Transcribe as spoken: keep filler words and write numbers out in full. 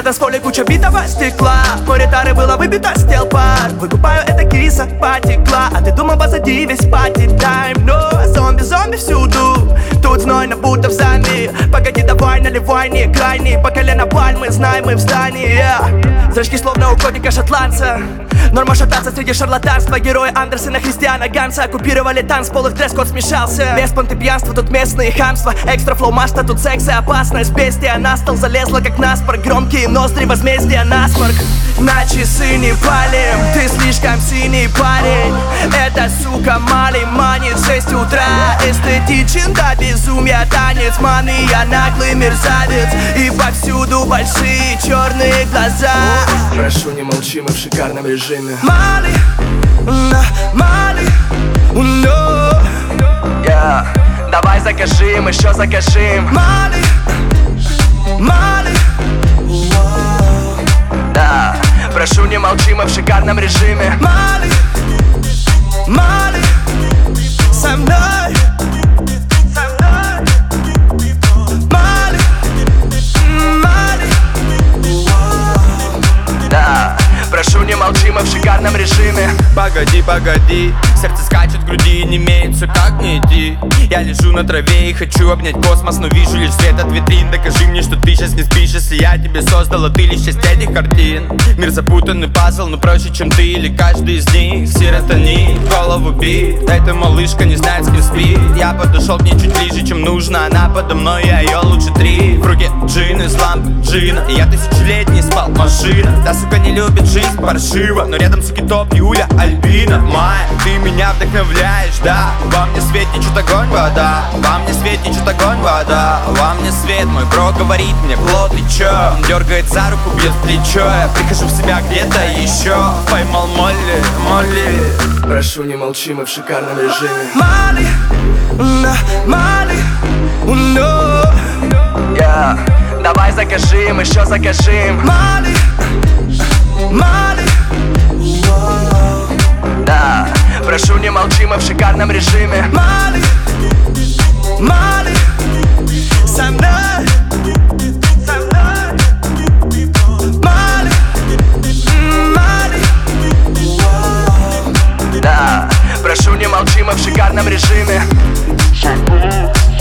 На танцполе куча битого стекла, море тары было выбито с тел пар. Выкупаю, это киса потекла, а ты думал позади весь пати-тайм. Но зомби-зомби всюду, тут знойно будто в зомби. Погоди, давай, наливай, не крайний. По колено пальмы, знаем мы в здании, yeah. Зрачки словно у котика шотландца. Норма шататься среди шарлатанства. Герои Андерсона, Христиана Ганса оккупировали танцпол, и в дресс-код смешался. Без понты пьянства, тут местные хамства. Экстра флоу маста, тут секс и опасность. Бестия на стол залезла, как наспор. Громкие ноздри, возмездия, насморк. На часы не палим, ты слишком синий парень. Эта сука Мали манит в шесть утра. Эстетичен до безумия танец. Мания, наглый мерзавец. И повсюду большие черные глаза. Прошу, не молчи, мы в шикарном режиме. Мали, на Мали, no. Yeah. Давай закажем, еще закажем. Мали, Мали, да. Прошу, не молчи, мы в шикарном режиме. Мали, Мали, со мной, со мной. Мали, Мали, да. Прошу, не молчи, мы в шикарном режиме. Погоди, погоди, сердце скачет в груди, не имеется, как не идти. Я лежу на траве и хочу обнять космос, но вижу лишь свет от витрин. Докажи мне, что ты сейчас не спишь, если я тебе создала, ты лишь часть этих картин. Мир запутанный пазл, но проще, чем ты или каждый из них. Серотонин, голову бит, эта малышка не знает, с кем спит. Я подошел к ней чуть ближе, чем нужно, она подо мной, я ее лучше три. В руке джин из лампы джина, и я тысячелетний спал машина. Да, сука, не любит жизнь паршиво, но рядом суки топ Юля, Альбина. Майя, ты меня вдохновляешь, да. Во мне свет течет огонь, вода. Во мне свет течет огонь, вода. Во мне свет, мой бро говорит мне: Кло, ты чё? Он дергает за руку, бьет в плечо. Я прихожу в себя где-то еще. Поймал Молли, Молли. Прошу, не молчи, мы в шикарном режиме. Мали, на Мали, no. Yeah. Давай закажем, еще закажем. Мали, Мали, да. Прошу, не молчи, мы в шикарном режиме. Мали, Мали, со мной, со мной. Мали, Мали, да. Прошу, не молчи, мы в шикарном режиме.